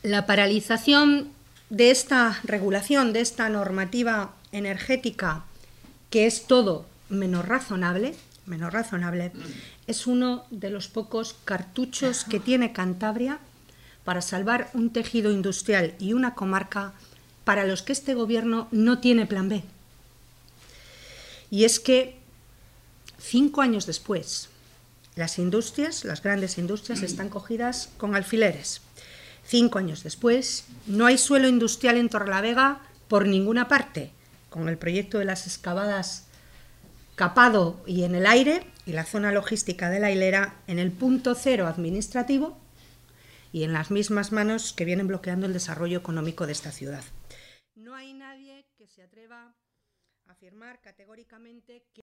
La paralización de esta regulación, de esta normativa energética, que es todo menos razonable, es uno de los pocos cartuchos que tiene Cantabria para salvar un tejido industrial y una comarca para los que este gobierno no tiene plan B. Y es que 5 años después, las industrias, las grandes industrias, están cogidas con alfileres. 5 años después, no hay suelo industrial en Torrelavega por ninguna parte, con el proyecto de las excavadas capado y en el aire, y la zona logística de la hilera en el punto cero administrativo y en las mismas manos que vienen bloqueando el desarrollo económico de esta ciudad. No hay nadie que se atreva a afirmar categóricamente que